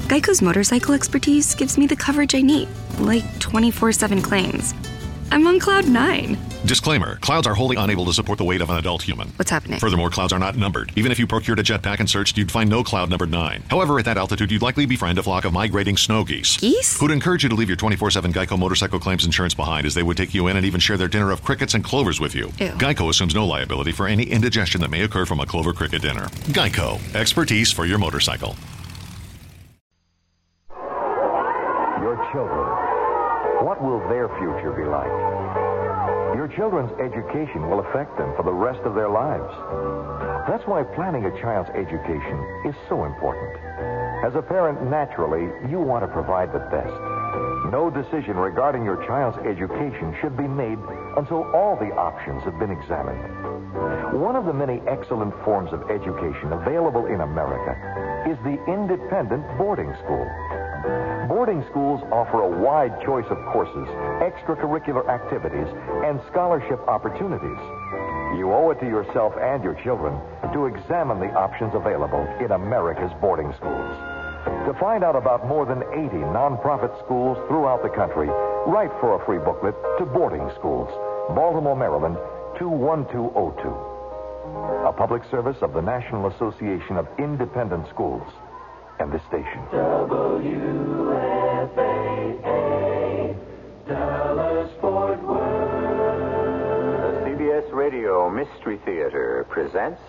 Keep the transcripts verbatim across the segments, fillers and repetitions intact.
Geico's motorcycle expertise gives me the coverage I need, like twenty-four seven claims. I'm on cloud nine. Disclaimer, clouds are wholly unable to support the weight of an adult human. What's happening? Furthermore, clouds are not numbered. Even if you procured a jetpack and searched, you'd find no cloud numbered nine. However, at that altitude, you'd likely befriend a flock of migrating snow geese. Geese? Who'd encourage you to leave your twenty-four seven Geico motorcycle claims insurance behind, as they would take you in and even share their dinner of crickets and clovers with you. Ew. Geico assumes no liability for any indigestion that may occur from a clover cricket dinner. Geico. Expertise for your motorcycle. Your children. What will their future be like? Your children's education will affect them for the rest of their lives. That's why planning a child's education is so important. As a parent, naturally, you want to provide the best. No decision regarding your child's education should be made until all the options have been examined. One of the many excellent forms of education available in America is the independent boarding school. Boarding schools offer a wide choice of courses, extracurricular activities, and scholarship opportunities. You owe it to yourself and your children to examine the options available in America's boarding schools. To find out about more than eighty nonprofit schools throughout the country, write for a free booklet to Boarding Schools, Baltimore, Maryland, two one two zero two. A public service of the National Association of Independent Schools and this station. W F A A, Dallas Fort Worth. The C B S Radio Mystery Theater presents...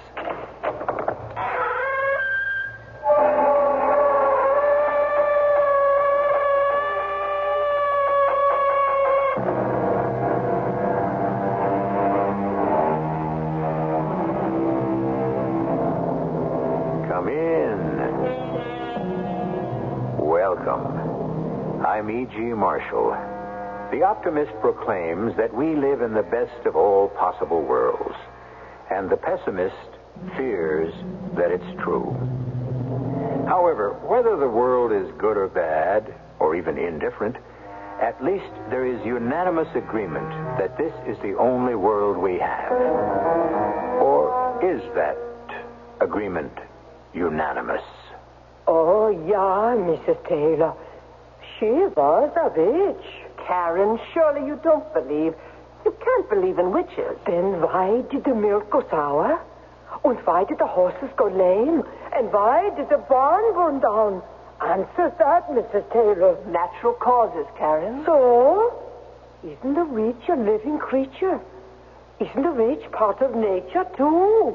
Come in. Welcome. I'm E G. Marshall. The optimist proclaims that we live in the best of all possible worlds, and the pessimist fears that it's true. However, whether the world is good or bad, or even indifferent, at least there is unanimous agreement that this is the only world we have. Or is that agreement unanimous? Oh, yeah, Missus Taylor. She was a witch. Karen, surely you don't believe. You can't believe in witches. Then why did the milk go sour? And why did the horses go lame? And why did the barn burn down? Answer that, Missus Taylor. Natural causes, Karen. So? Isn't a witch a living creature? Isn't a witch part of nature, too?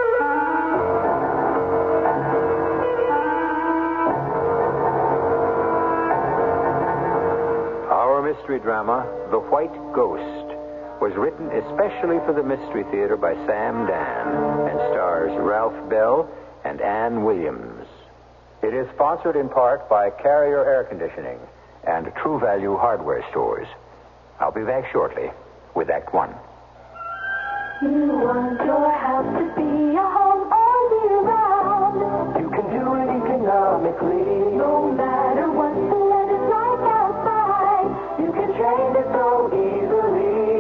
Our mystery drama, The White Ghost, was written especially for the Mystery Theater by Sam Dan and stars Ralph Bell and Ann Williams. It is sponsored in part by Carrier Air Conditioning and True Value Hardware Stores. I'll be back shortly with Act One. You want your house to be a home all year round. You can do it economically. No matter what the weather's like outside, you can change it so easily.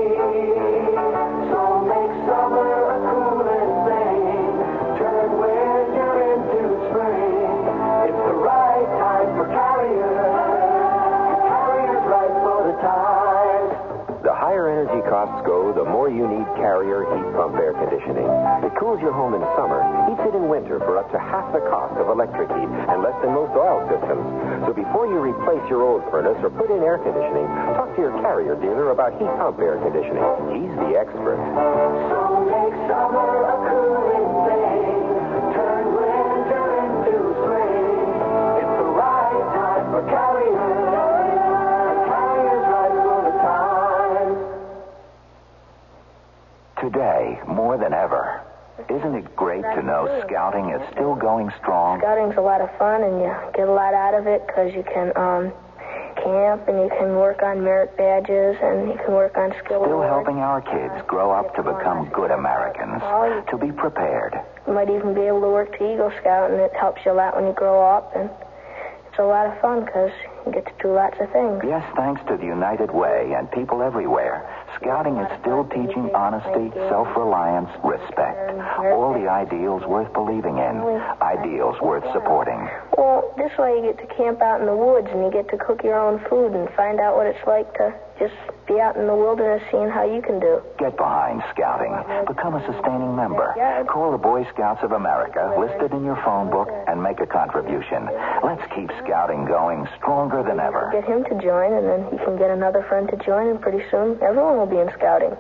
So make summer a cooling thing. Turn winter into spring. It's the right time for Carrier. Carrier's right for the times. The higher energy costs go, the more you need Carrier heat pump air conditioning. It cools your home in summer, heats it in winter for up to half the cost of electric heat and less than most oil systems. So before you replace your old furnace or put in air conditioning, talk to your Carrier dealer about heat pump air conditioning. He's the expert. So make summer a cooling thing. Turn winter into spring. It's the right time for Carrier. Carrier's right for the times. Today, more than ever, isn't it great to know scouting is still going strong? Scouting's a lot of fun, and you get a lot out of it because you can um, camp, and you can work on merit badges, and you can work on skill Still awards. helping our kids grow up to become good Americans, to be prepared. You might even be able to work to Eagle Scout, and it helps you a lot when you grow up, and it's a lot of fun because you get to do lots of things. Yes, thanks to the United Way and people everywhere, Scouting is still teaching honesty, self-reliance, respect. All the ideals worth believing in. Ideals worth supporting. Well, this way you get to camp out in the woods and you get to cook your own food and find out what it's like to just be out in the wilderness seeing how you can do. Get behind Scouting. Become a sustaining member. Call the Boy Scouts of America, list it in your phone book, and make a contribution. Let's keep Scouting going stronger than ever. Get him to join, and then he can get another friend to join, and pretty soon everyone will be in Scouting.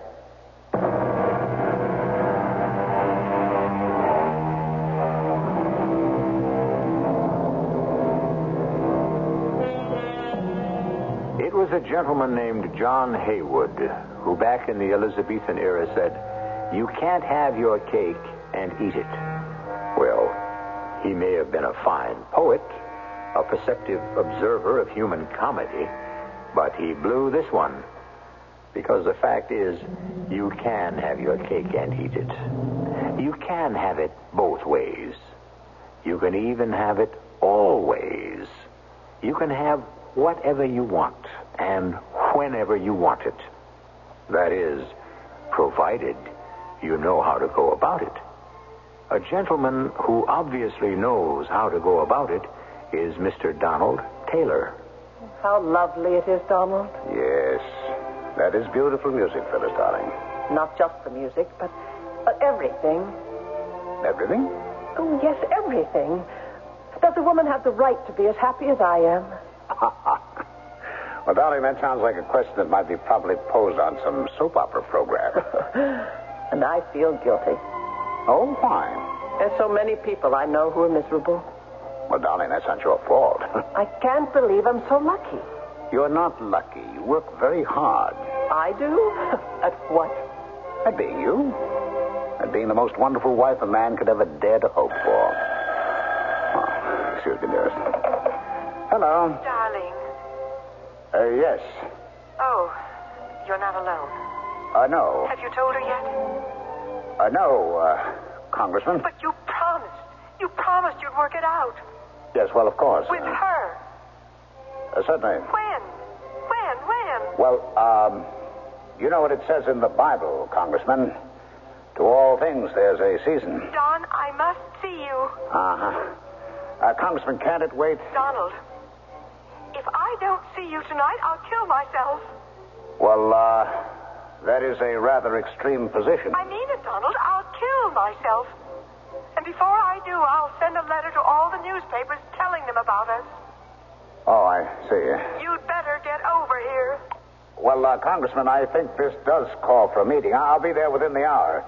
It was a gentleman named John Haywood who back in the Elizabethan era said, "You can't have your cake and eat it." Well, he may have been a fine poet, a perceptive observer of human comedy, but he blew this one. Because the fact is, you can have your cake and eat it. You can have it both ways. You can even have it always. You can have whatever you want and whenever you want it. That is, provided you know how to go about it. A gentleman who obviously knows how to go about it is Mister Donald Taylor. How lovely it is, Donald. Yes. That is beautiful music, Phyllis, darling. Not just the music, but, but everything. Everything? Oh, yes, everything. Does a woman have the right to be as happy as I am? Well, darling, that sounds like a question that might be properly posed on some soap opera program. And I feel guilty. Oh, why? There's so many people I know who are miserable. Well, darling, that's not your fault. I can't believe I'm so lucky. You're not lucky. You work very hard. I do? At what? At being you. At being the most wonderful wife a man could ever dare to hope for. Oh, excuse me, dearest. Hello. Darling. Uh, yes. Oh, you're not alone. Uh, no. Have you told her yet? Uh, no, uh, Congressman. But you promised. You promised you'd work it out. Yes, well, of course. With uh, her. Uh, certainly. When? When? When? Well, um, you know what it says in the Bible, Congressman. To all things there's a season. Don, I must see you. Uh-huh. Uh, Congressman, can't it wait? Donald, if I don't see you tonight, I'll kill myself. Well, uh, that is a rather extreme position. I mean it, Donald. I'll kill myself. And before I do, I'll send a letter to all the newspapers telling them about us. Oh, I see. You'd better get over here. Well, uh, Congressman, I think this does call for a meeting. I'll be there within the hour.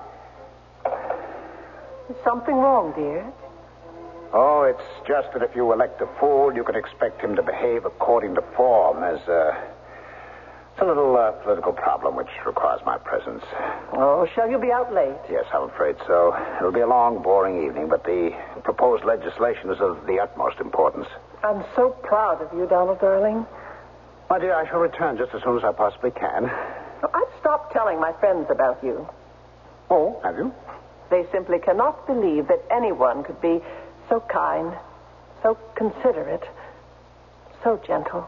Is something wrong, dear? Oh, it's just that if you elect a fool, you can expect him to behave according to form. There's uh, it's a little uh, political problem which requires my presence. Oh, shall you be out late? Yes, I'm afraid so. It'll be a long, boring evening, but the proposed legislation is of the utmost importance. I'm so proud of you, Donald, darling. My dear, I shall return just as soon as I possibly can. I've stopped telling my friends about you. Oh, have you? They simply cannot believe that anyone could be so kind, so considerate, so gentle.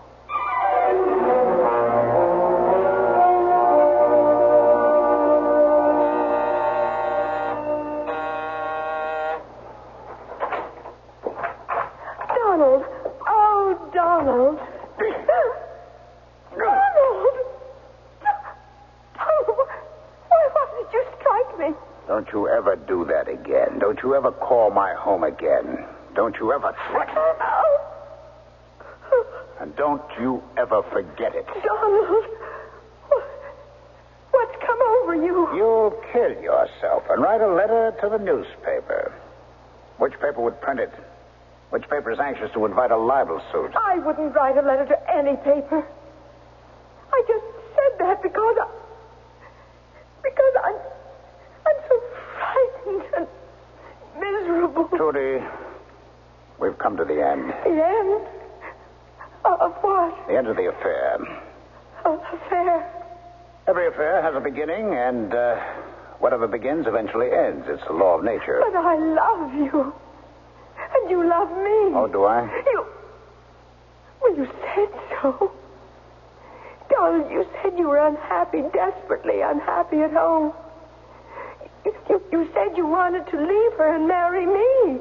Donald! Oh, Donald! Donald! Oh, why, why did you strike me? Don't you ever do that again. Don't you ever call my home again. Don't you ever threaten. And don't you ever forget it. Donald, what's come over you? You'll kill yourself and write a letter to the newspaper. Which paper would print it? Which paper is anxious to invite a libel suit? I wouldn't write a letter to any paper. I just said that because I... Because I'm... I'm so frightened and miserable. Trudy, we've come to the end. The end? Of what? The end of the affair. Of the affair? Every affair has a beginning, and uh, whatever begins eventually ends. It's the law of nature. But I love you. And you love me. Oh, do I? You... Well, you said so. Donald, you said you were unhappy, desperately unhappy at home. You, you, you said you wanted to leave her and marry me.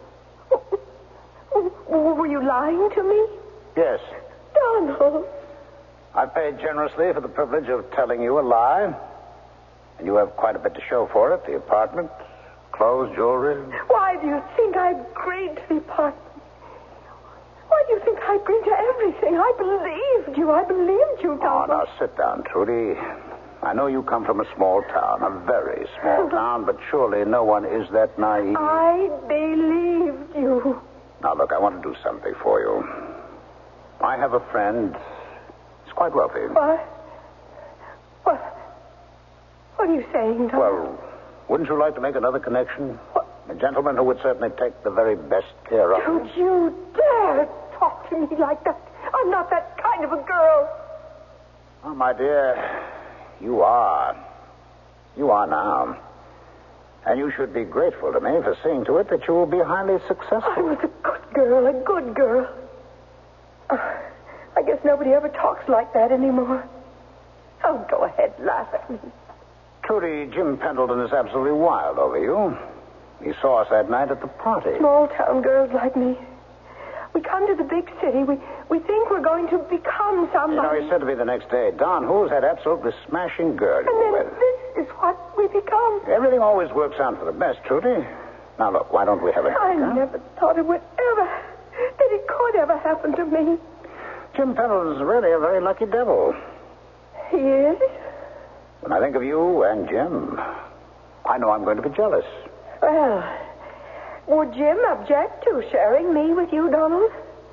Were you lying to me? Yes. Donald. I paid generously for the privilege of telling you a lie. And you have quite a bit to show for it. The apartment, clothes, jewelry. Why do you think I agreed to the apartment? Why do you think I agreed to everything? I believed you. I believed you, Donald. Oh, now sit down, Trudy. I know you come from a small town, a very small town, but surely no one is that naive. I believed you. Now, look, I want to do something for you. I have a friend. He's quite wealthy. What? What? What are you saying, Donald? Well, wouldn't you like to make another connection? What? A gentleman who would certainly take the very best care of you. Don't you dare talk to me like that. I'm not that kind of a girl. Oh, my dear, you are. You are now. And you should be grateful to me for seeing to it that you will be highly successful. I was a good girl, a good girl. Uh, I guess nobody ever talks like that anymore. Oh, go ahead, laugh at me. Trudy, Jim Pendleton is absolutely wild over you. He saw us that night at the party. Small town girls like me. We come to the big city. We we think we're going to become somebody. You know, he said to me the next day, Don, who's that absolutely smashing girl and you're then with? This is what we become. Everything always works out for the best, Trudy. Now, look, why don't we have a... I huh? never thought it would ever, that it could ever happen to me. Jim Pendleton's really a very lucky devil. He is? When I think of you and Jim, I know I'm going to be jealous. Well, would Jim object to sharing me with you, Donald?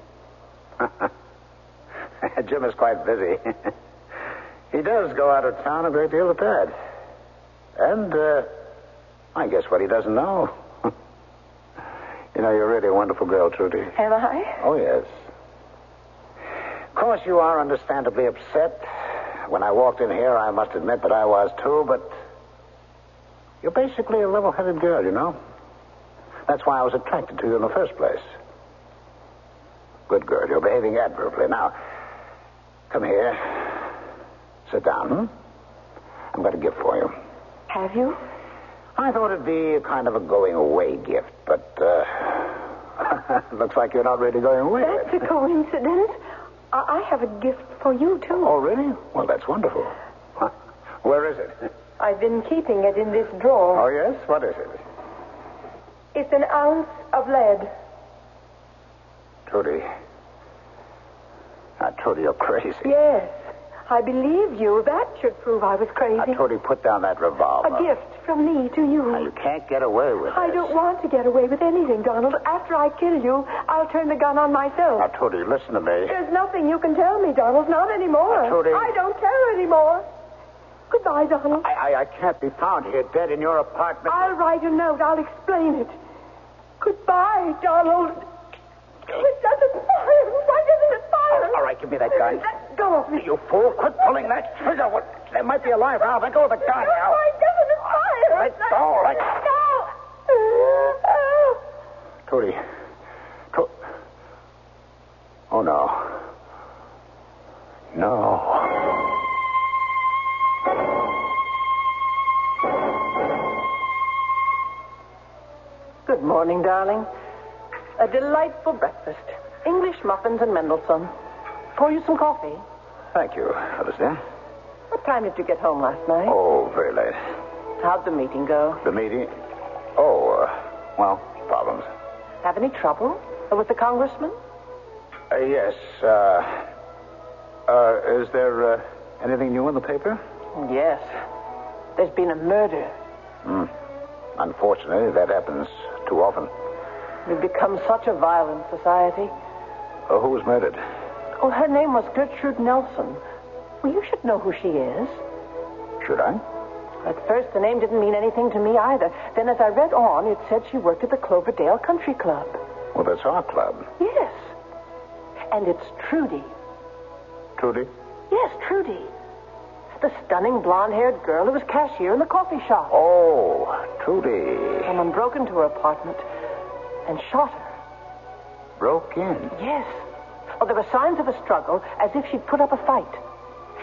Jim is quite busy. He does go out of town a great deal with Dad. And, uh, I guess what he doesn't know. You know, you're really a wonderful girl, Trudy. Am I? Oh, yes. Of course, you are understandably upset. When I walked in here, I must admit that I was, too, but you're basically a level-headed girl, you know. That's why I was attracted to you in the first place. Good girl. You're behaving admirably. Now, come here. Sit down. Hmm? I've got a gift for you. Have you? I thought it'd be a kind of a going-away gift, but uh, looks like you're not really going away. That's a coincidence. I-, I have a gift for you, too. Oh, really? Well, that's wonderful. Huh? Where is it? I've been keeping it in this drawer. Oh, yes? What is it? It's an ounce of lead. Trudy. Now, Trudy, you're crazy. Yes. I believe you. That should prove I was crazy. Now, Trudy, put down that revolver. A gift from me to you. Now, you can't get away with it. I don't want to get away with anything, Donald. After I kill you, I'll turn the gun on myself. Now, Trudy, listen to me. There's nothing you can tell me, Donald. Not anymore. Now, Trudy. I don't care anymore. Goodbye, Donald. I, I, I can't be found here dead in your apartment. I'll write a note. I'll explain it. Goodbye, Donald. It doesn't fire. Why doesn't it fire? All right, give me that gun. Let go of me. You fool. Quit pulling that trigger. What? There might be a live valve. Let go of the gun now. Why doesn't it fire? Let go. Let go. Trudy. Tru- oh, no. No. Good morning, darling. A delightful breakfast. English muffins and Mendelssohn. Pour you some coffee. Thank you, Alistair. What time did you get home last night? Oh, very late. How'd the meeting go? The meeting? Oh, uh, well, problems. Have any trouble with the congressman? Uh, yes. Uh, uh, is there uh, anything new in the paper? Yes. There's been a murder. Hmm. Unfortunately, that happens too often. We've become such a violent society. Uh, who was murdered? Oh, her name was Gertrude Nelson. Well, you should know who she is. Should I? At first, the name didn't mean anything to me either. Then, as I read on, it said she worked at the Cloverdale Country Club. Well, that's our club. Yes. And it's Trudy. Trudy? Yes, Trudy. The stunning blonde-haired girl who was cashier in the coffee shop. Oh, Trudy. Someone broke into her apartment and shot her. Broke in? Yes. Oh, there were signs of a struggle, as if she'd put up a fight.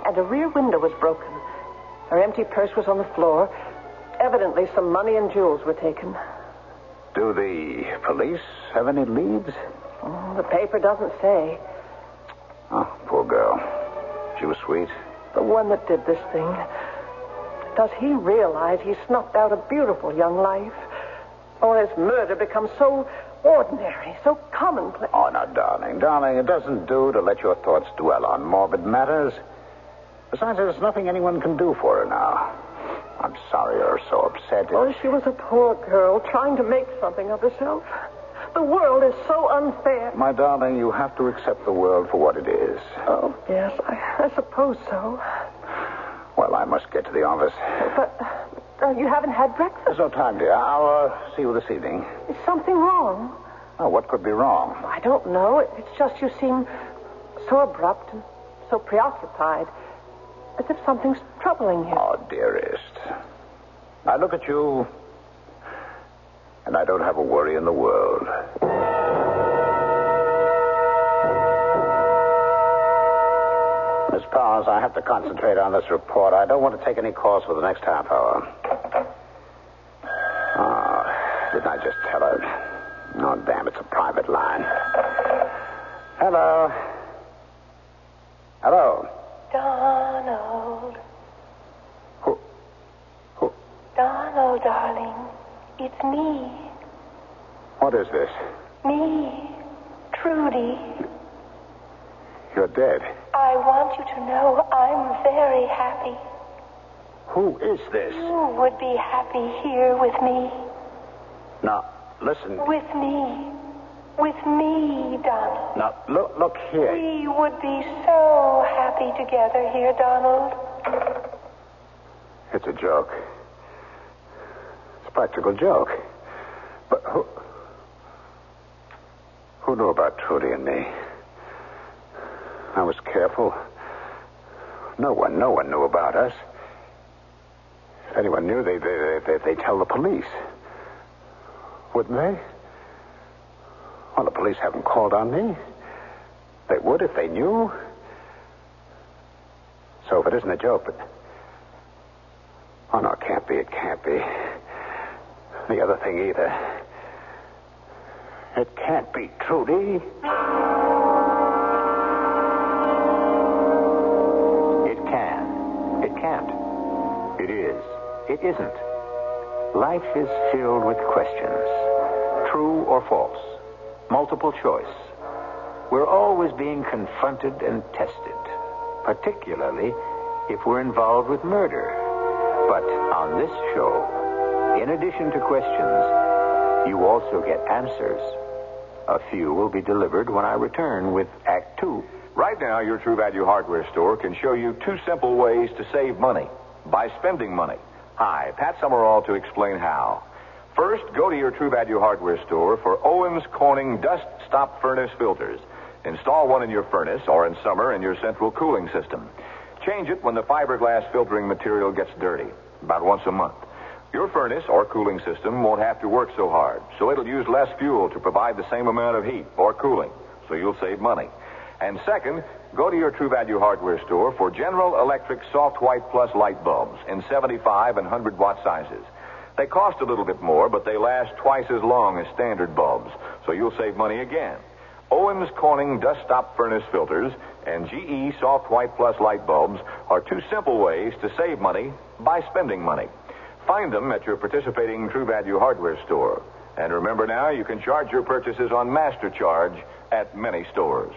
and a rear window was broken. Her empty purse was on the floor. Evidently, some money and jewels were taken. Do the police have any leads? Oh, the paper doesn't say. Oh, poor girl. She was sweet. The one that did this thing. Does he realize he snuffed out a beautiful young life? Or has murder become so ordinary, so commonplace? Oh, now, darling, darling, it doesn't do to let your thoughts dwell on morbid matters. Besides, there's nothing anyone can do for her now. I'm sorry you're so upset. Oh, she was a poor girl trying to make something of herself. The world is so unfair. My darling, you have to accept the world for what it is. Oh, yes, I, I suppose so. Well, I must get to the office. But uh, you haven't had breakfast? There's no time, dear. I'll uh, see you this evening. Is something wrong? Oh, what could be wrong? I don't know. It's just you seem so abrupt and so preoccupied. As if something's troubling you. Oh, dearest. I look at you, and I don't have a worry in the world. Miss Powers, I have to concentrate on this report. I don't want to take any calls for the next half hour. Oh, didn't I just tell her? Oh, damn, it's a private line. Hello. Hello. Donald. Who? Who? Donald, darling. It's me. What is this? Me. Trudy. You're dead. I want you to know I'm very happy. Who is this? You would be happy here with me. Now, listen. With me. With me, Donald. Now, look, look here. We would be so happy together here, Donald. It's a joke. It's a practical joke. But who... Who knew about Trudy and me? I was careful. No one, no one knew about us. If anyone knew, they, they, they, they'd tell the police. Wouldn't they? Well, the police haven't called on me. They would if they knew. So if it isn't a joke, but... Oh, no, it can't be, it can't be. The other thing either. It can't be Trudy. It can. It can't. It is. It isn't. Life is filled with questions. True or false. Multiple choice. We're always being confronted and tested, particularly if we're involved with murder. But on this show, in addition to questions, you also get answers. A few will be delivered when I return with Act Two. Right now, your True Value hardware store can show you two simple ways to save money by spending money. Hi, Pat Summerall to explain how. First, go to your True Value hardware store for Owens Corning Dust Stop Furnace filters. Install one in your furnace or in summer in your central cooling system. Change it when the fiberglass filtering material gets dirty, about once a month. Your furnace or cooling system won't have to work so hard, so it'll use less fuel to provide the same amount of heat or cooling, so you'll save money. And second, go to your True Value hardware store for General Electric Soft White Plus light bulbs in seventy-five and one hundred watt sizes. They cost a little bit more, but they last twice as long as standard bulbs, so you'll save money again. Owens Corning Dust Stop Furnace filters and G E Soft White Plus light bulbs are two simple ways to save money by spending money. Find them at your participating True Value hardware store. And remember now, you can charge your purchases on Master Charge at many stores.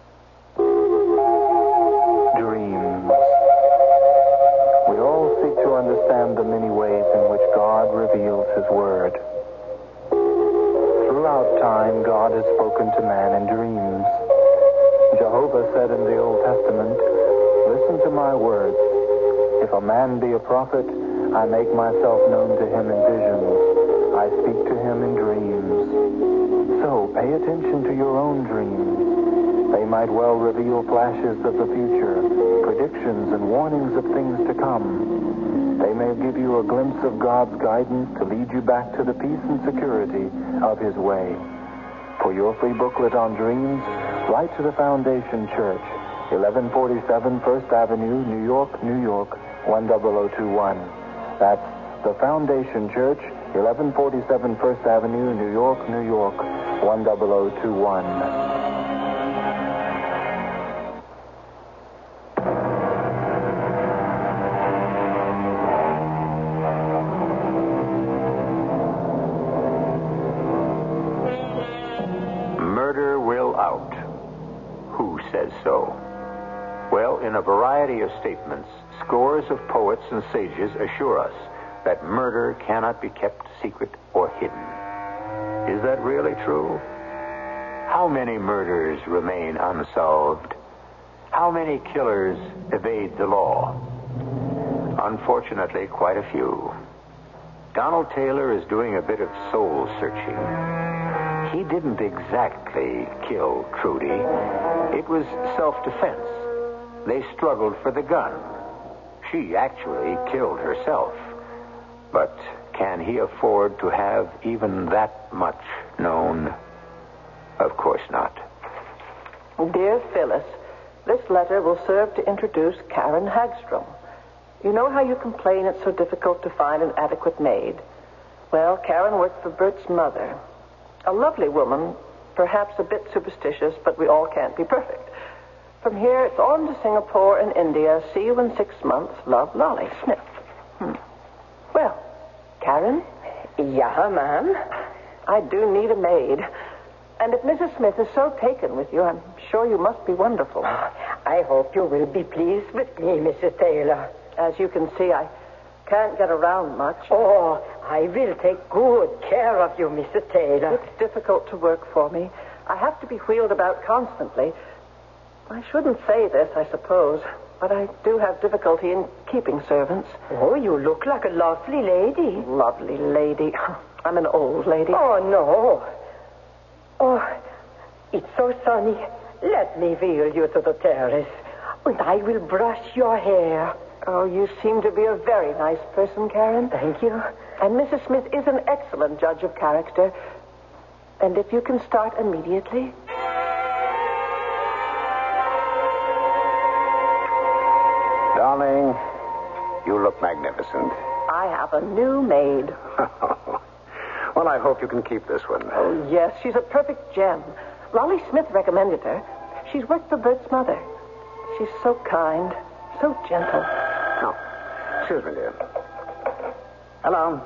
Dreams. We all seek to understand the many ways in which God reveals His Word. Throughout time, God has spoken to man in dreams. Jehovah said in the Old Testament, "Listen to my words. If a man be a prophet, I make myself known to him in visions. I speak to him in dreams." So, pay attention to your own dreams. They might well reveal flashes of the future, predictions and warnings of things to come. They may give you a glimpse of God's guidance to lead you back to the peace and security of His way. For your free booklet on dreams, write to the Foundation Church, eleven forty-seven First Avenue, New York, New York, one zero zero two one. That's the Foundation Church, eleven forty-seven First Avenue, New York, New York, one zero zero two one. Murder will out. Who says so? Well, in a variety of statements, scores of poets and sages assure us that murder cannot be kept secret or hidden. Is that really true? How many murders remain unsolved? How many killers evade the law? Unfortunately, quite a few. Donald Taylor is doing a bit of soul searching. He didn't exactly kill Trudy. It was self-defense. They struggled for the gun. She actually killed herself. But can he afford to have even that much known? Of course not. Dear Phyllis, this letter will serve to introduce Karen Hagstrom. You know how you complain it's so difficult to find an adequate maid? Well, Karen worked for Bert's mother. A lovely woman, perhaps a bit superstitious, but we all can't be perfect. From here, it's on to Singapore and India. See you in six months. Love, Lolly Smith. Hmm. Well, Karen? Yeah, ma'am? I do need a maid. And if Missus Smith is so taken with you, I'm sure you must be wonderful. I hope you will be pleased with me, Missus Taylor. As you can see, I can't get around much. Oh, I will take good care of you, Missus Taylor. It's difficult to work for me. I have to be wheeled about constantly. I shouldn't say this, I suppose, but I do have difficulty in keeping servants. Oh, you look like a lovely lady. Lovely lady. I'm an old lady. Oh, no. Oh, it's so sunny. Let me wheel you to the terrace, and I will brush your hair. Oh, you seem to be a very nice person, Karen. Thank you. And Missus Smith is an excellent judge of character. And if you can start immediately... Darling, you look magnificent. I have a new maid. Well, I hope you can keep this one. Oh, yes, she's a perfect gem. Lolly Smith recommended her. She's worked for Bert's mother. She's so kind, so gentle. Oh, excuse me, dear. Hello.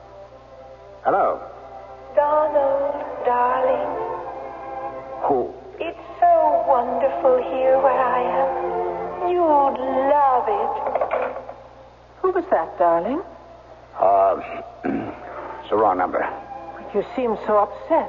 Hello. Donald, darling. Who? It's so wonderful here where I am. You'd love it. Who was that, darling? Uh, it's the wrong number. You seem so upset.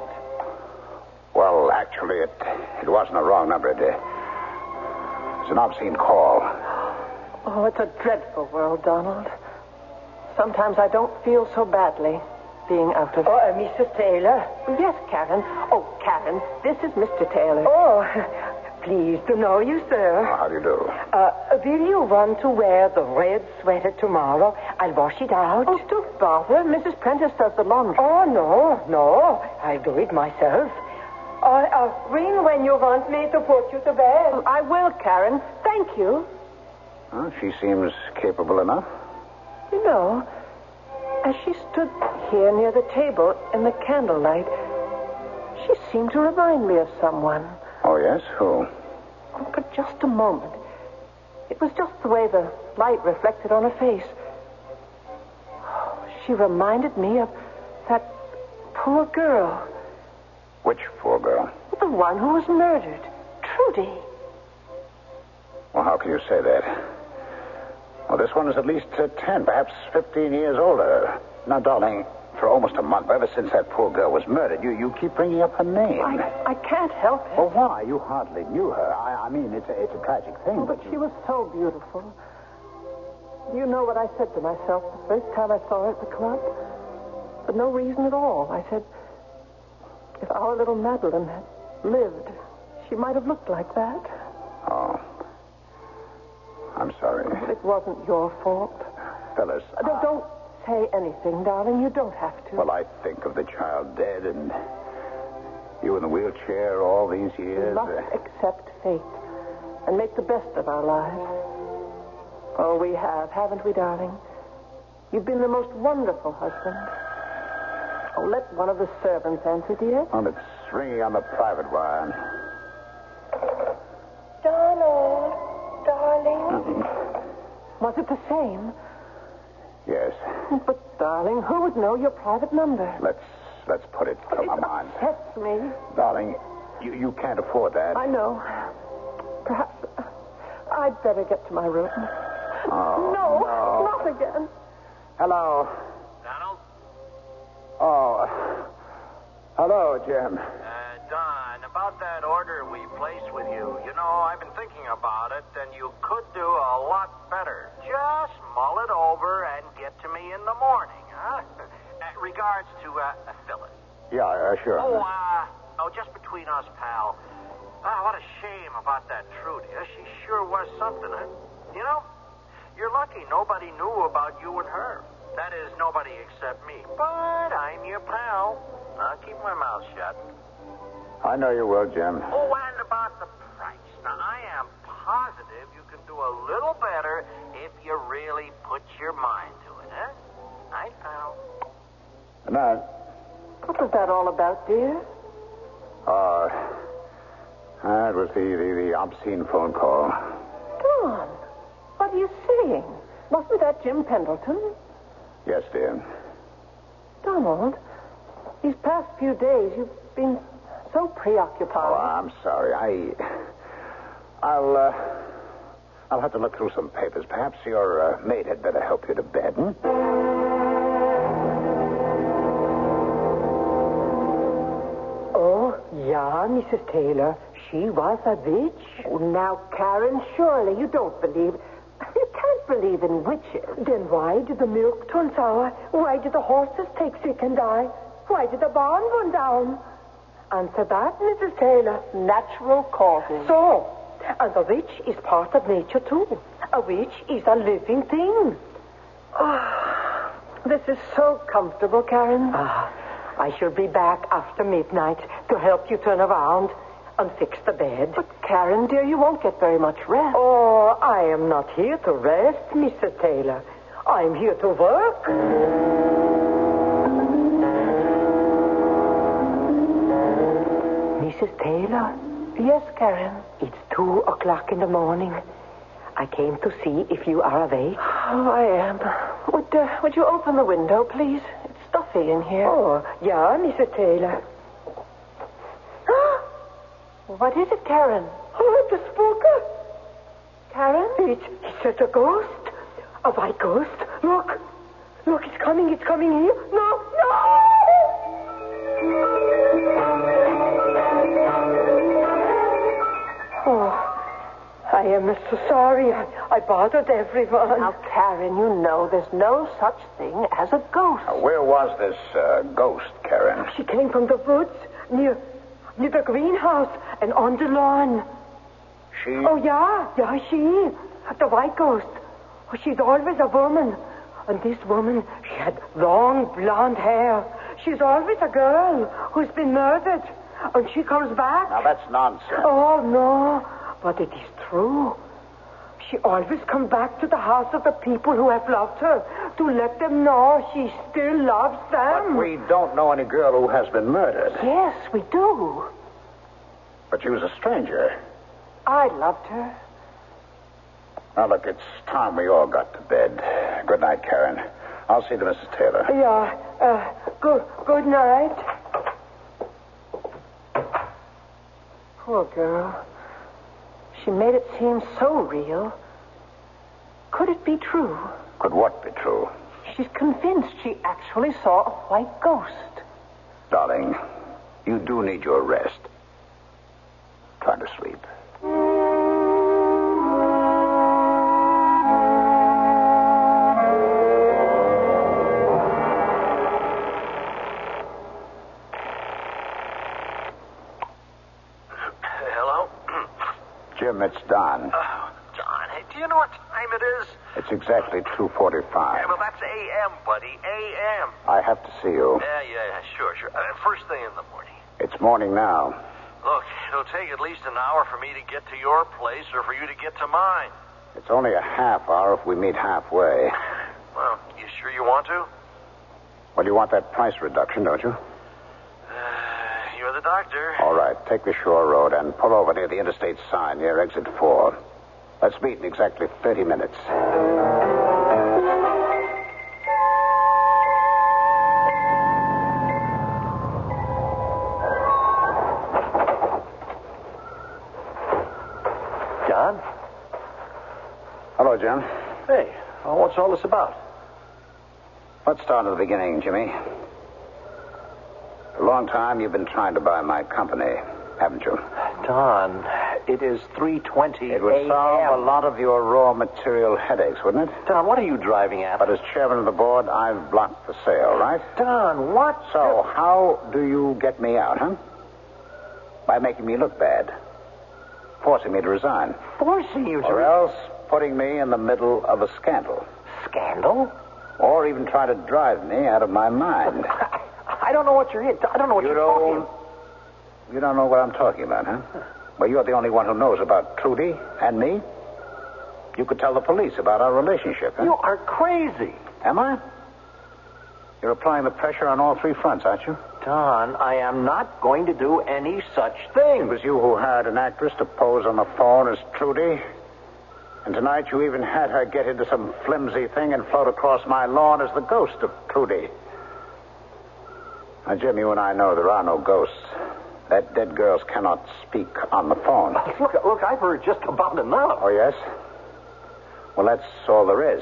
Well, actually, it it wasn't a wrong number. It, uh, it's an obscene call. Oh, it's a dreadful world, Donald. Sometimes I don't feel so badly being out of... Oh, uh, Missus Taylor? Yes, Karen. Oh, Karen, this is Mister Taylor. Oh, pleased to know you, sir. Oh, how do you do? Uh, will you want to wear the red sweater tomorrow? I'll wash it out. Oh, don't bother. Missus Prentice does the laundry. Oh, no, no. I'll do it myself. Uh, uh, ring when you want me to put you to bed. Oh, I will, Karen. Thank you. Well, she seems capable enough. You know, as she stood here near the table in the candlelight, she seemed to remind me of someone. Oh, yes? Who? Oh, for just a moment. It was just the way the light reflected on her face. Oh, she reminded me of that poor girl. Which poor girl? The one who was murdered. Trudy. Well, how can you say that? Well, this one is at least uh, ten, perhaps fifteen years older. Now, darling, for almost a month, ever since that poor girl was murdered, you, you keep bringing up her name. I, I can't help it. Well, why? You hardly knew her. I, I mean, it's a, it's a tragic thing. Oh, but you... she was so beautiful. You know what I said to myself the first time I saw her at the club? For no reason at all. I said, if our little Madeline had lived, she might have looked like that. Oh. I'm sorry. It wasn't your fault. Phyllis. Uh, I... Don't say anything, darling. You don't have to. Well, I think of the child dead and you in the wheelchair all these years. You must uh... accept fate. and make the best of our lives. Oh, we have, haven't we, darling? You've been the most wonderful husband. Oh, let one of the servants answer, dear. Oh, it's ringing on the private wire. Donald, darling. Was it the same? Yes. But, darling, who would know your private number? Let's let's put it from our minds. Upsets me. Darling, you, you can't afford that. I know. Perhaps I'd better get to my room. Oh, no, no. not again. Hello. Donald? Oh. Hello, Jim. Uh, Don, about that order we placed with you. You know, I've been thinking about it, and you could do a lot better. Just mull it over and get to me in the morning, huh? Uh, regards to uh, Phyllis. Yeah, uh, sure. Oh, uh, oh, just between us, pal. Ah, what a shame about that Trudy. She sure was something, huh? You know, you're lucky nobody knew about you and her. That is, nobody except me. But I'm your pal. I'll keep my mouth shut. I know you will, Jim. Oh, and about the price. Now, I am positive you can do a little better if you really put your mind to it, huh? Night, pal. Good night. What was that all about, dear? Uh, that was the, the, the obscene phone call. Don, what are you saying? Wasn't that Jim Pendleton? Yes, dear. Donald, these past few days you've been so preoccupied. Oh, I'm sorry. I... I'll, uh... I'll have to look through some papers. Perhaps your uh, maid had better help you to bed, hmm? Oh, yeah, Missus Taylor. She was a witch. Oh, now, Karen, surely you don't believe... You can't believe in witches. Then why did the milk turn sour? Why did the horses take sick and die? Why did the barn run down? Answer that, Missus Taylor. Natural causes. So, and a witch is part of nature, too. A witch is a living thing. Oh, this is so comfortable, Karen. Ah, I shall be back after midnight to help you turn around and fix the bed. But, Karen, dear, you won't get very much rest. Oh, I am not here to rest, Missus Taylor. I'm here to work. Missus Taylor? Yes, Karen? It's two o'clock in the morning. I came to see if you are awake. Oh, I am. Would, uh, would you open the window, please? It's stuffy in here. Oh, yeah, Missus Taylor. What is it, Karen? Oh, the spooker. Karen? It's, it's just a ghost. A white ghost. Look. Look, it's coming. It's coming here. No, no! Oh, I am so sorry. I, I bothered everyone. Now, Karen, you know there's no such thing as a ghost. Now, where was this uh, ghost, Karen? She came from the woods near... near the greenhouse and on the lawn. She? Oh, yeah. Yeah, she. The white ghost. Oh, she's always a woman. And this woman, she had long blonde hair. She's always a girl who's been murdered. And she comes back. Now, that's nonsense. Oh, no. But it is true. She always comes back to the house of the people who have loved her to let them know she still loves them. But we don't know any girl who has been murdered. Yes, we do. But she was a stranger. I loved her. Now, look, it's time we all got to bed. Good night, Karen. I'll see to Missus Taylor. Yeah. Uh, good, good night. Poor girl. She made it seem so real. Could it be true? Could what be true? She's convinced she actually saw a white ghost. Darling, you do need your rest. Try to sleep. Hello? Jim, it's Don. Oh, Don, hey, do you know what time it is? It's exactly two forty-five. Yeah, well, that's A M, buddy. A M. I have to see you. Yeah, yeah, yeah, sure, sure. Uh, first thing in the morning. It's morning now. Look, it'll take at least an hour for me to get to your place or for you to get to mine. It's only a half hour if we meet halfway. Well, you sure you want to? Well, you want that price reduction, don't you? Uh, you're the doctor. All right, take the shore road and pull over near the interstate sign near exit four. Let's meet in exactly thirty minutes. John? Hello, Jim. Hey, well, what's all this about? Let's start at the beginning, Jimmy. For a long time, you've been trying to buy my company, haven't you? Don, it is three twenty It would solve a lot of your raw material headaches, wouldn't it? Don, what are you driving at? But as chairman of the board, I've blocked the sale, right? Don, what? So how do you get me out, huh? By making me look bad. Forcing me to resign. Forcing you to... Or else putting me in the middle of a scandal. Scandal? Or even try to drive me out of my mind. I, I don't know what you're... I don't know what you you're don't, talking... You don't know what I'm talking about, huh? Well, you're the only one who knows about Trudy and me. You could tell the police about our relationship, huh? You are crazy. Am I? You're applying the pressure on all three fronts, aren't you? Don, I am not going to do any such thing. It was you who hired an actress to pose on the phone as Trudy. And tonight you even had her get into some flimsy thing and float across my lawn as the ghost of Trudy. Now, Jim, you and I know there are no ghosts. That dead girls cannot speak on the phone. Look, look, I've heard just about enough. Oh, yes? Well, that's all there is.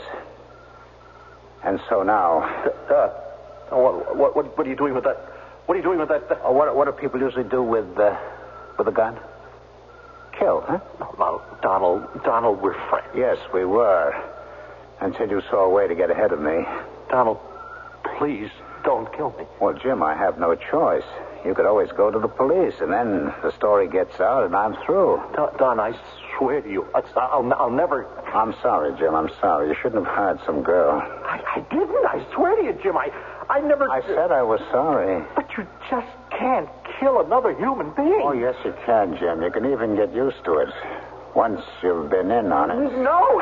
And so now... Uh, uh, what, what, what, what are you doing with that? What are you doing with that? Oh, what, what do people usually do with, uh, with a gun? Kill, huh? No, Donald, Donald, we're friends. Yes, we were. Until you saw a way to get ahead of me. Donald, please don't kill me. Well, Jim, I have no choice. You could always go to the police, and then the story gets out, and I'm through. Don, Don I swear to you, I'll, I'll never... I'm sorry, Jim, I'm sorry. You shouldn't have hired some girl. I, I didn't. I swear to you, Jim, I, I never... I said I was sorry. But you just can't kill another human being. Oh, yes, you can, Jim. You can even get used to it. Once you've been in on it. No!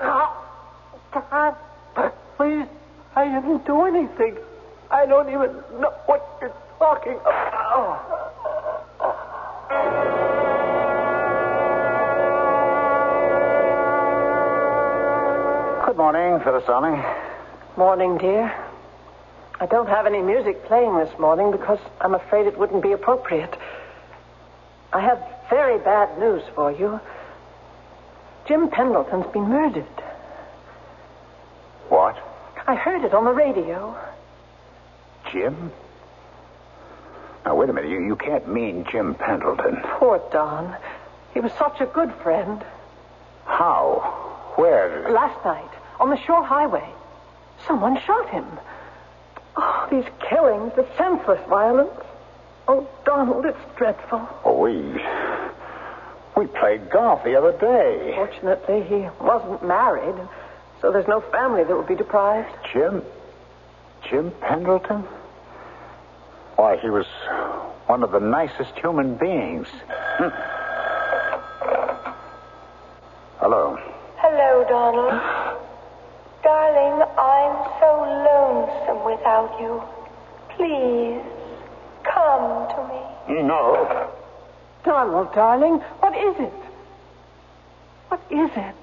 God, please, I didn't do anything. I don't even know what you're talking about. Good morning, Phyllis darling. Morning, dear. I don't have any music playing this morning because I'm afraid it wouldn't be appropriate. I have very bad news for you. Jim Pendleton's been murdered. What? I heard it on the radio. Jim? Now, wait a minute. You, you can't mean Jim Pendleton. Poor Don. He was such a good friend. How? Where? Last night, on the shore highway. Someone shot him. Oh, these killings, the senseless violence. Oh, Donald, it's dreadful. Oh, we... We played golf the other day. Fortunately, he wasn't married, so there's no family that would be deprived. Jim? Jim Pendleton? Why, he was one of the nicest human beings. Hm. Hello. Hello, Donald. Darling, I'm so lonesome without you. Please, come to me. No. Donald, darling, what is it? What is it?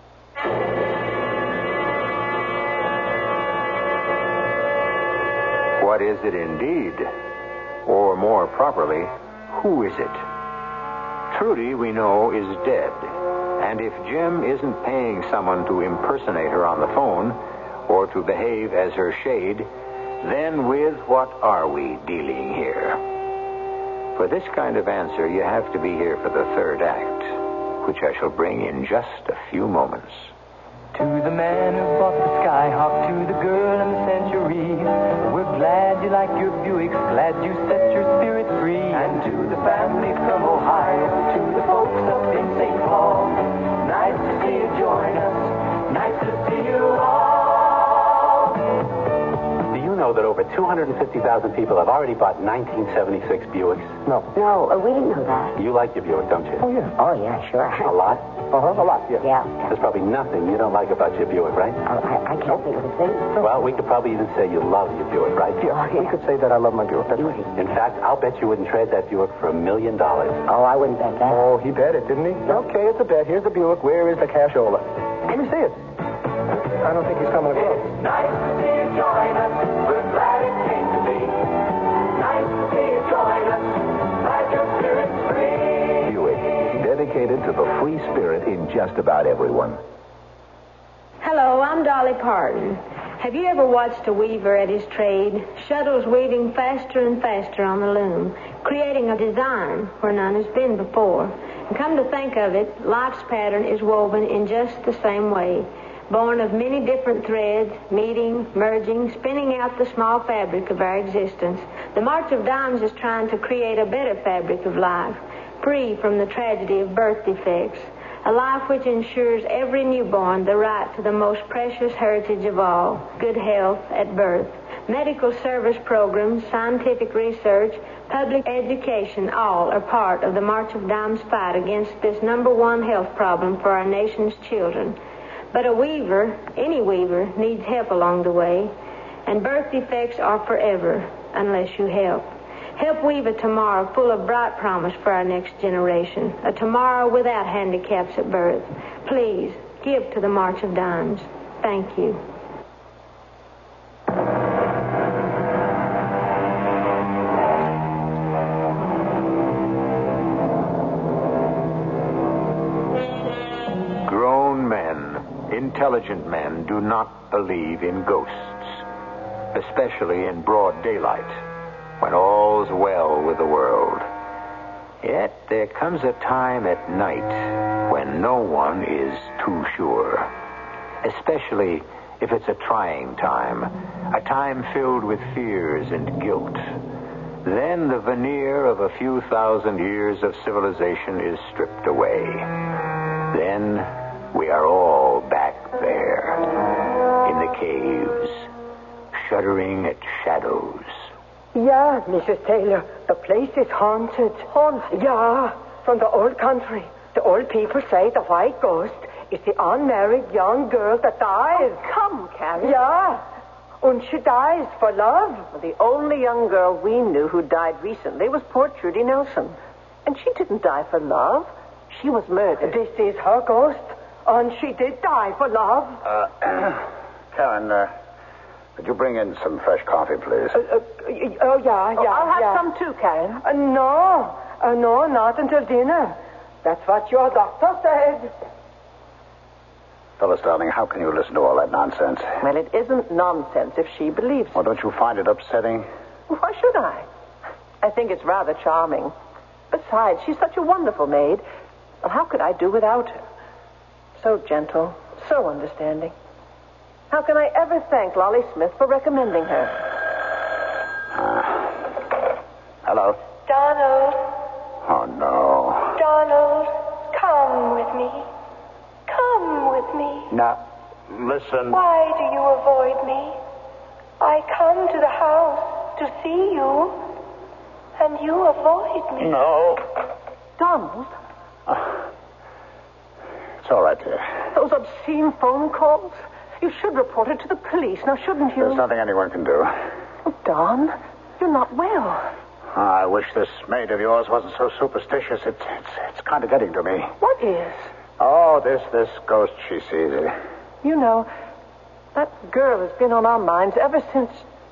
What is it indeed? Or more properly, who is it? Trudy, we know, is dead. And if Jim isn't paying someone to impersonate her on the phone or to behave as her shade, then with what are we dealing here? For this kind of answer, you have to be here for the third act, which I shall bring in just a few moments. To the man who bought the Skyhawk, to the girl in the Century, we're glad you like your Buicks, glad you set your spirit free. And to the family from Ohio, to the folks up in Saint Paul, nice to see you join us, nice to see you all. Do you know that over two hundred fifty thousand people have already bought nineteen seventy-six Buicks. No. No, uh, we didn't know that. You like your Buick, don't you? Oh, yeah. Oh, yeah, sure. A lot? Uh-huh, a lot, yeah. Yeah. There's probably nothing you don't like about your Buick, right? Uh, I, I can't think of a thing. Well, we could probably even say you love your Buick, right? Yeah, oh, yeah. We could say that I love my Buick. That's right. In fact, I'll bet you wouldn't trade that Buick for a million dollars. Oh, I wouldn't bet that. Oh, he bet it, didn't he? Okay, it's a bet. Here's the Buick. Where is the cashola? Let me see it. I don't think he's coming across. Nice to see you join us. We're glad it came to be. Nice to see you join us. Like your spirit's free. Buick, dedicated to the free spirit in just about everyone. Hello, I'm Dolly Parton. Have you ever watched a weaver at his trade? Shuttles weaving faster and faster on the loom, creating a design where none has been before. And come to think of it, life's pattern is woven in just the same way. Born of many different threads, meeting, merging, spinning out the small fabric of our existence. The March of Dimes is trying to create a better fabric of life, free from the tragedy of birth defects. A life which ensures every newborn the right to the most precious heritage of all, good health at birth. Medical service programs, scientific research, public education, all are part of the March of Dimes fight against this number one health problem for our nation's children. But a weaver, any weaver, needs help along the way, and birth defects are forever unless you help. Help weave a tomorrow full of bright promise for our next generation, a tomorrow without handicaps at birth. Please, give to the March of Dimes. Thank you. Grown men, intelligent men, do not believe in ghosts, especially in broad daylight, when all's well with the world. Yet there comes a time at night when no one is too sure, especially if it's a trying time, a time filled with fears and guilt. Then the veneer of a few thousand years of civilization is stripped away. Then we are all back there in the caves, shuddering at shadows. Yeah, Missus Taylor, the place is haunted. Haunted? Yeah, from the old country. The old people say the white ghost is the unmarried young girl that dies. Oh, come, Carrie. Yeah, and she dies for love. Well, the only young girl we knew who died recently was poor Trudy Nelson. And she didn't die for love. She was murdered. This is her ghost, and she did die for love. Uh, Karen, uh... Could you bring in some fresh coffee, please? Uh, uh, oh, yeah, yeah, oh, I'll have yeah. some too, Karen. Uh, no, uh, no, not until dinner. That's what your doctor said. Phyllis, darling, how can you listen to all that nonsense? Well, it isn't nonsense if she believes it. Well, don't you find it upsetting? Why should I? I think it's rather charming. Besides, she's such a wonderful maid. Well, how could I do without her? So gentle, so understanding. How can I ever thank Lolly Smith for recommending her? Uh, hello? Donald. Oh, no. Donald, come with me. Come with me. Now, listen. Why do you avoid me? I come to the house to see you, and you avoid me. No. Donald? Uh, it's all right, dear. Those obscene phone calls? You should report it to the police, now shouldn't you? There's nothing anyone can do. Oh, Don, you're not well. I wish this maid of yours wasn't so superstitious. It's it's it's kind of getting to me. What is? Oh, this this ghost she sees. You know, that girl has been on our minds ever since.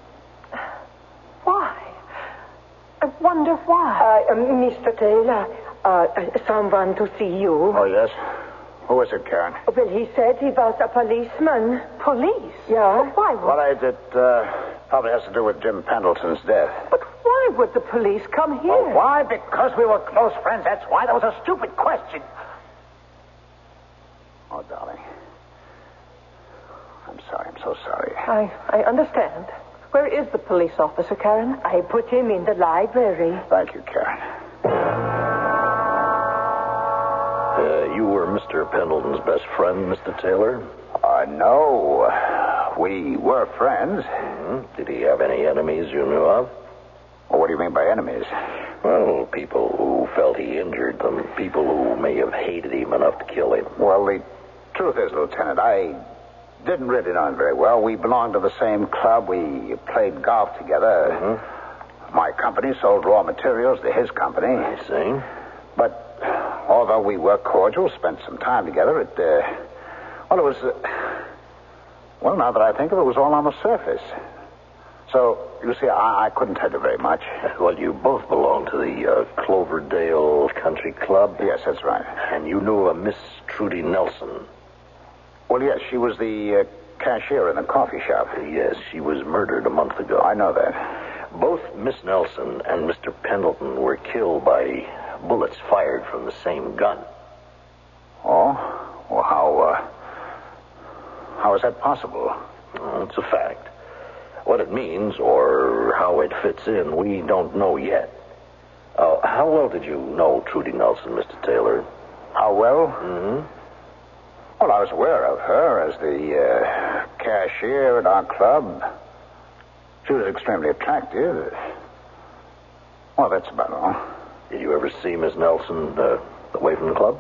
Why? I wonder why. Uh, uh, Mister Taylor, uh, uh, someone to see you. Oh, yes? Who is it, Karen? Well, he said he was a policeman. Police? Yeah. But why? Well, I, it uh, probably has to do with Jim Pendleton's death. But why would the police come here? Oh, why? Because we were close friends. That's why. That was a stupid question. Oh, darling. I'm sorry. I'm so sorry. I, I understand. Where is the police officer, Karen? I put him in the library. Thank you, Karen. Uh, you were Mister Pendleton's best friend, Mister Taylor? Uh, no. we were friends. Mm-hmm. Did he have any enemies you knew of? Well, what do you mean by enemies? Well, people who felt he injured them. People who may have hated him enough to kill him. Well, the truth is, Lieutenant, I didn't really know him very well. We belonged to the same club. We played golf together. Mm-hmm. My company sold raw materials to his company. I see. But although we were cordial, spent some time together, it, uh, well, it was, uh, well, now that I think of it, it was all on the surface. So, you see, I, I couldn't tell you very much. Well, you both belong to the uh, Cloverdale Country Club. Yes, that's right. And you knew a Miss Trudy Nelson. Well, yes, she was the uh, cashier in the coffee shop. Yes, she was murdered a month ago. I know that. Both Miss Nelson and Mister Pendleton were killed by bullets fired from the same gun. Oh? Well, how, uh, how is that possible? Well, it's a fact. What it means or how it fits in, we don't know yet. Uh, how well did you know Trudy Nelson, Mister Taylor? How well? Mm-hmm. Well, I was aware of her as the uh, cashier at our club. She was extremely attractive. Well, that's about all. Did you ever see Miss Nelson uh, away from the club?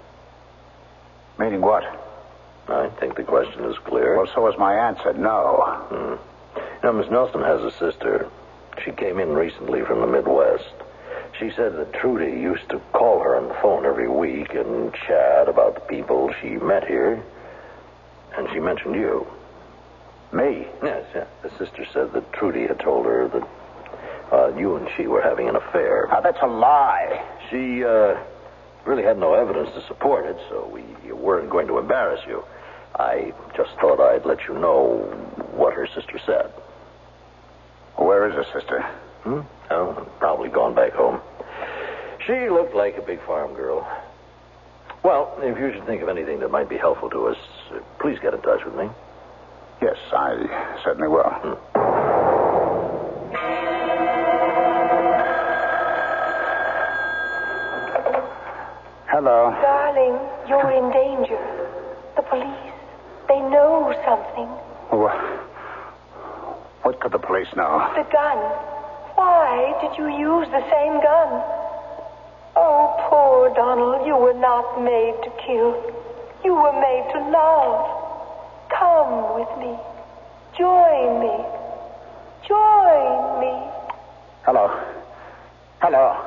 Meaning what? I think the question is clear. Well, so is my answer, no. Hmm. Now, Miss Nelson has a sister. She came in recently from the Midwest. She said that Trudy used to call her on the phone every week and chat about the people she met here. And she mentioned you. Me? Yes, yeah. The sister said that Trudy had told her that uh, you and she were having an affair. Now, that's a lie. She uh, really had no evidence to support it, so we weren't going to embarrass you. I just thought I'd let you know what her sister said. Where is her sister? Hmm? Oh, probably gone back home. She looked like a big farm girl. Well, if you should think of anything that might be helpful to us, uh, please get in touch with me. Yes, I certainly will. Hmm. Hello. Darling, you're in danger. The police, they know something. What, what could the police know? The gun. Why did you use the same gun? Oh, poor Donald, you were not made to kill. You were made to love. Come with me. Join me. Join me. Hello. Hello.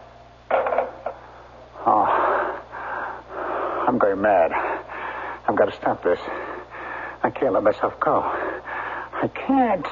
Oh, I'm going mad. I've got to stop this. I can't let myself go. I can't.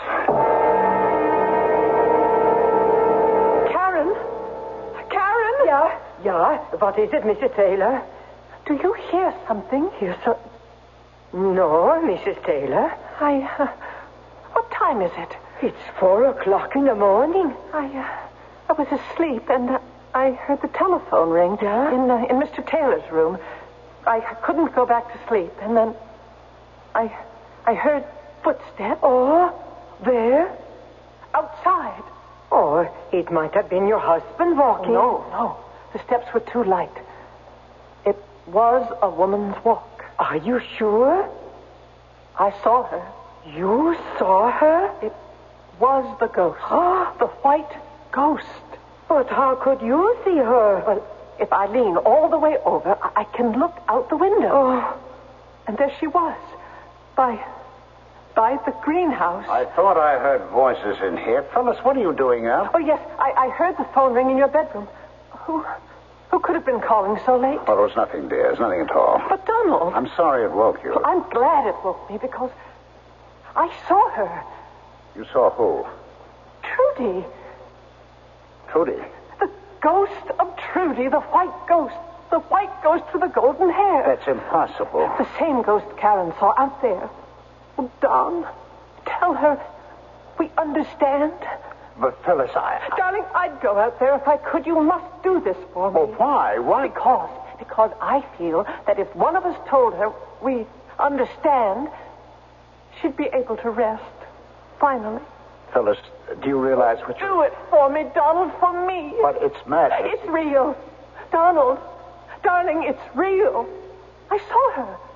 Karen? Karen? Yeah? Yeah? What is it, Missus Taylor? Do you hear something? Hear so... No, Missus Taylor. I, uh... What time is it? It's four o'clock in the morning. I, uh... I was asleep, and uh, I heard the telephone ring. Yeah? In, uh, in Mister Taylor's room. I couldn't go back to sleep, and then I I heard footsteps. Oh, there? Outside. Or it might have been your husband walking. No, no. The steps were too light. It was a woman's walk. Are you sure? I saw her. You saw her? It was the ghost. The white ghost. But how could you see her? Well, if I lean all the way over, I can look out the window. Oh. And there she was. By... by the greenhouse. I thought I heard voices in here. Phyllis, what are you doing up? Oh, yes. I, I heard the phone ring in your bedroom. Who... who could have been calling so late? Oh, there was nothing, dear. There's nothing at all. But, Donald... I'm sorry it woke you. Well, I'm glad it woke me, because I saw her. You saw who? Trudy. Trudy? Ghost of Trudy, the white ghost. The white ghost with the golden hair. That's impossible. The same ghost Karen saw out there. Oh, Don, tell her we understand. But, Phyllis, I... Darling, I'd go out there if I could. You must do this for me. Well, why? Why? Because, because I feel that if one of us told her we understand, she'd be able to rest. Finally. Phyllis, do you realize what you... Do it for me, Donald, for me. But it's madness. It's real. Donald, darling, it's real. I saw her.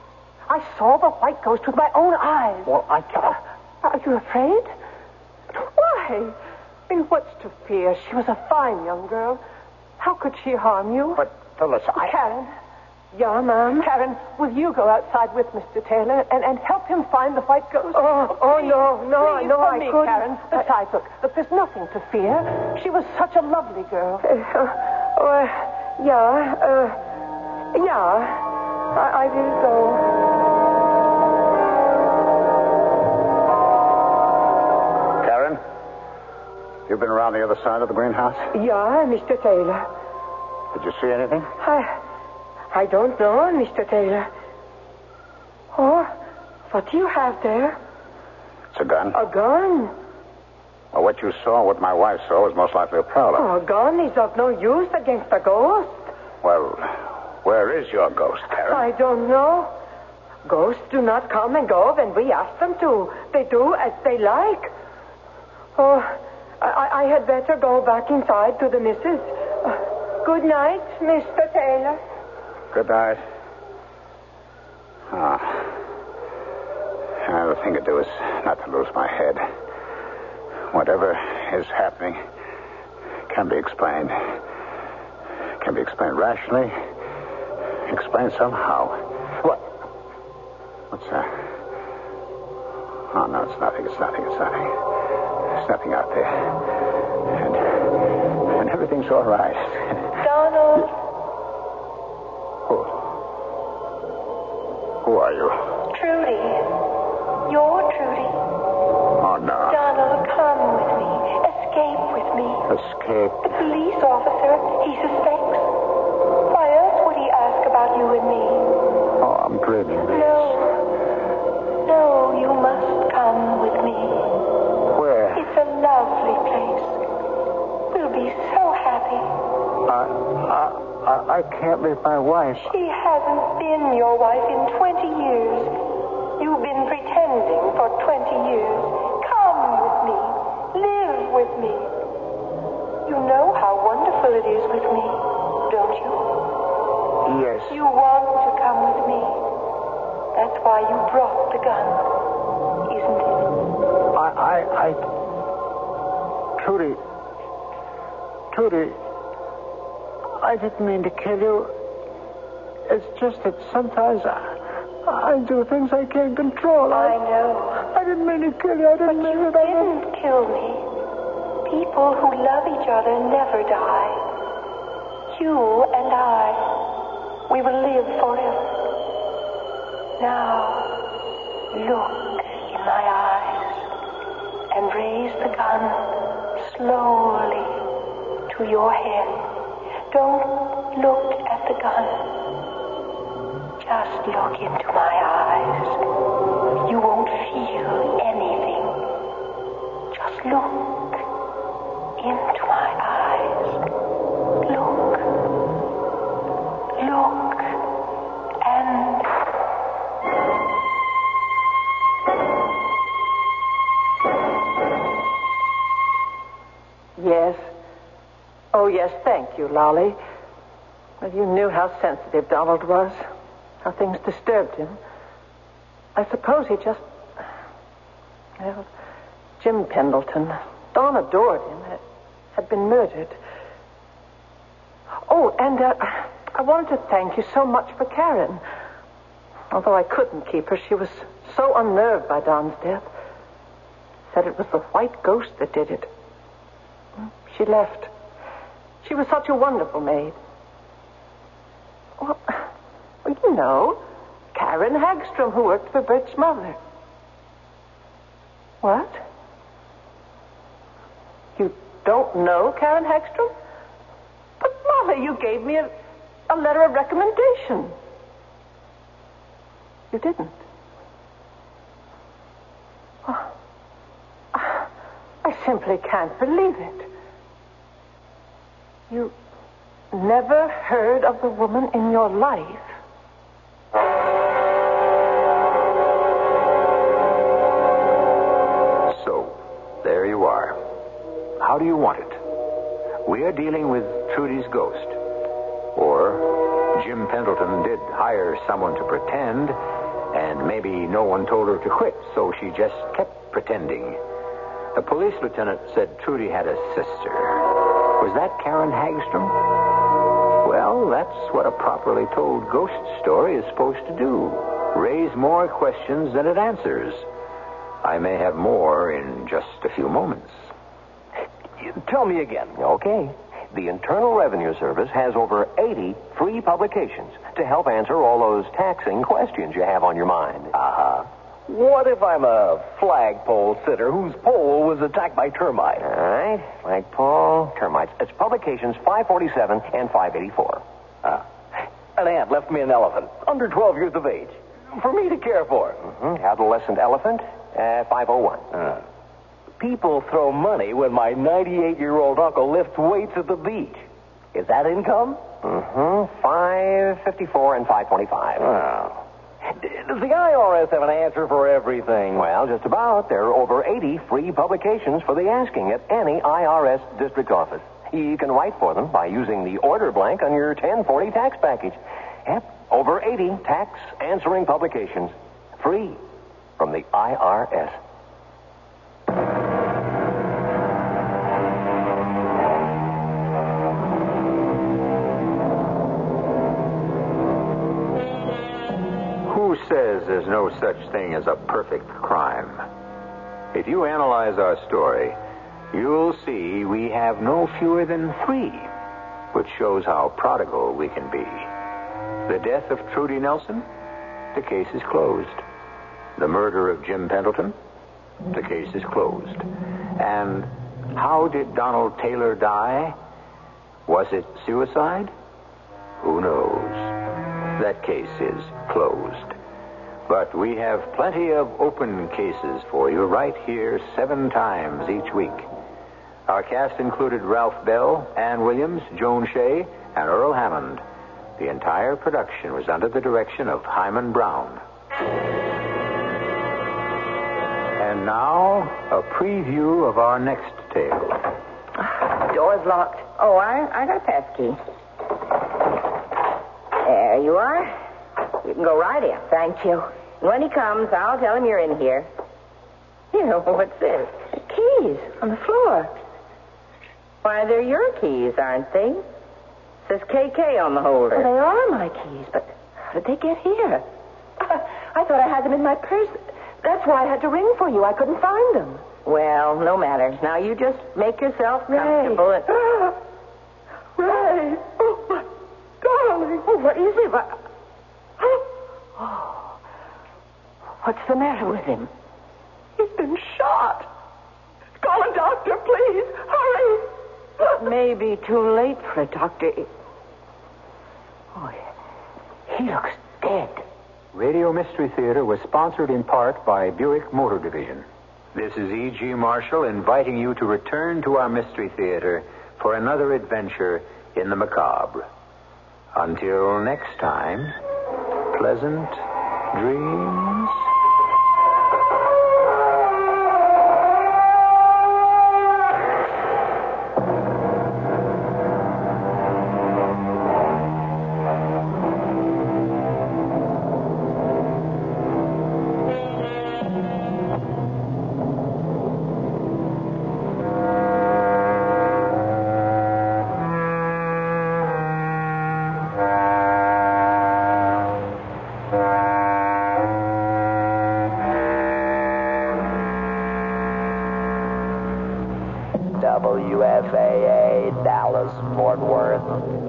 I saw the white ghost with my own eyes. Well, I can't. Are you afraid? Why? I mean, what's to fear? She was a fine young girl. How could she harm you? But, Phyllis, I... Karen. Yeah, ma'am? Karen, will you go outside with Mister Taylor and, and help him find the white ghost? Oh, oh, please, no, no, please, no, I me, couldn't. Karen. Besides, look, look, there's nothing to fear. She was such a lovely girl. Uh, uh, yeah, uh, yeah, I, I will go. Karen, you've been around the other side of the greenhouse? Yeah, Mister Taylor. Did you see anything? I... I don't know, Mister Taylor. Oh, what do you have there? It's a gun. A gun? Well, what you saw, what my wife saw, was most likely a prowler. Oh, a gun is of no use against a ghost. Well, where is your ghost, Karen? I don't know. Ghosts do not come and go when we ask them to. They do as they like. Oh, I, I had better go back inside to the missus. Uh, good night, Mister Taylor. Good night. Ah. Uh, the thing to do is not to lose my head. Whatever is happening can be explained. Can be explained rationally. Explained somehow. What? What's that? Oh, no, it's nothing. It's nothing. It's nothing. There's nothing out there. And, and everything's all right. Donald. Who? Who are you? Trudy. You're Trudy. Oh, no. Donald, come with me. Escape with me. Escape? The police officer, he suspects. Why else would he ask about you and me? Oh, I'm dreaming this. No. No, you must come with me. Where? It's a lovely place. We'll be so happy. I, I, I, I can't leave my wife. She hasn't been your wife in twenty years. You've been pretending for twenty years. Come with me. Live with me. You know how wonderful it is with me, don't you? Yes. You want to come with me. That's why you brought the gun, isn't it? I, I, I... Trudy. Trudy. I didn't mean to kill you. It's just that sometimes I, I do things I can't control. I, I know. I didn't mean to kill you. I didn't but mean you it. didn't kill me. People who love each other never die. You and I, we will live forever. Now, look in my eyes and raise the gun slowly to your head. Don't look at the gun. Just look into my eyes. You won't feel anything. Just look into my eyes. Look. Look. And... Yes. Oh, yes, thank you, Lolly. Well, you knew how sensitive Donald was, how things disturbed him. I suppose he just... Well, Jim Pendleton, Don adored him, had, had been murdered. Oh, and uh, I wanted to thank you so much for Karen. Although I couldn't keep her, she was so unnerved by Don's death. Said it was the white ghost that did it. She left. She was such a wonderful maid. Well, well, you know, Karen Hagstrom, who worked for Bert's mother. What? You don't know Karen Hagstrom? But, Molly, you gave me a, a letter of recommendation. You didn't. Oh, I simply can't believe it. You never heard of the woman in your life? So, there you are. How do you want it? We are dealing with Trudy's ghost. Or Jim Pendleton did hire someone to pretend, And maybe no one told her to quit, so she just kept pretending. The police lieutenant said Trudy had a sister. Was that Karen Hagstrom? Well, that's what a properly told ghost story is supposed to do. Raise more questions than it answers. I may have more in just a few moments. Tell me again. Okay. The Internal Revenue Service has over eighty free publications to help answer all those taxing questions you have on your mind. Uh-huh. What if I'm a flagpole sitter whose pole was attacked by termites? All right. Flagpole, termites. It's publications five forty-seven and five eighty-four. Ah. An ant left me an elephant, under twelve years of age, for me to care for. Mm-hmm. Adolescent elephant, uh, five oh one. Uh. People throw money when my ninety-eight-year-old uncle lifts weights at the beach. Is that income? Mm-hmm. five fifty-four and five twenty-five. Wow. Does the I R S have an answer for everything? Well, just about. There are over eighty free publications for the asking at any I R S district office. You can write for them by using the order blank on your ten forty tax package. Yep, over eighty tax answering publications. Free from the I R S. Who says there's no such thing as a perfect crime? If you analyze our story, you'll see we have no fewer than three, which shows how prodigal we can be. The death of Trudy Nelson? The case is closed. The murder of Jim Pendleton? The case is closed. And how did Donald Taylor die? Was it suicide? Who knows? That case is closed. But we have plenty of open cases for you right here seven times each week. Our cast included Ralph Bell, Ann Williams, Joan Shea, and Earl Hammond. The entire production was under the direction of Hyman Brown. And now, a preview of our next tale. Door's locked. Oh, I, I got a pass key. There you are. You can go right in. Thank you. When he comes, I'll tell him you're in here. You know, what's this? Keys on the floor. Why, they're your keys, aren't they? It says K K on the holder. Well, they are my keys, but how did they get here? I thought I had them in my purse. That's why I had to ring for you. I couldn't find them. Well, no matter. Now, you just make yourself comfortable. Ray. And... Ray. Oh, my darling. Oh, what is it? What... Oh. What's the matter with him? He's been shot. Call a doctor, please. Hurry. It may be too late for a doctor. Oh, he looks dead. Radio Mystery Theater was sponsored in part by Buick Motor Division. This is E G. Marshall inviting you to return to our Mystery Theater for another adventure in the macabre. Until next time, pleasant dreams. W F A A, Dallas, Fort Worth.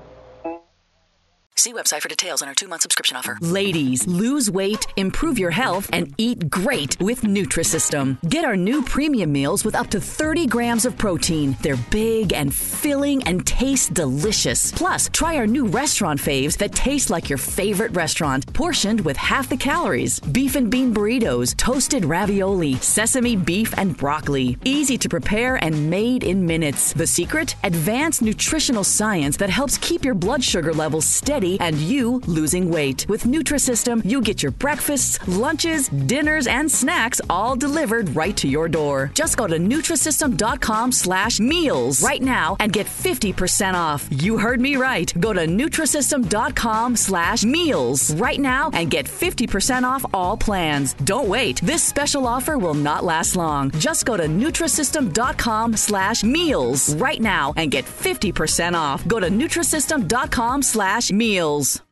See website for details on our two-month subscription offer. Ladies, lose weight, improve your health, and eat great with Nutrisystem. Get our new premium meals with up to thirty grams of protein. They're big and filling and taste delicious. Plus, try our new restaurant faves that taste like your favorite restaurant, portioned with half the calories. Beef and bean burritos, toasted ravioli, sesame beef and broccoli. Easy to prepare and made in minutes. The secret? Advanced nutritional science that helps keep your blood sugar levels steady and you losing weight. With Nutrisystem, you get your breakfasts, lunches, dinners, and snacks all delivered right to your door. Just go to Nutrisystem.com slash meals right now and get fifty percent off. You heard me right. Go to Nutrisystem.com slash meals right now and get fifty percent off all plans. Don't wait. This special offer will not last long. Just go to Nutrisystem.com slash meals right now and get fifty percent off. Go to Nutrisystem.com slash meals.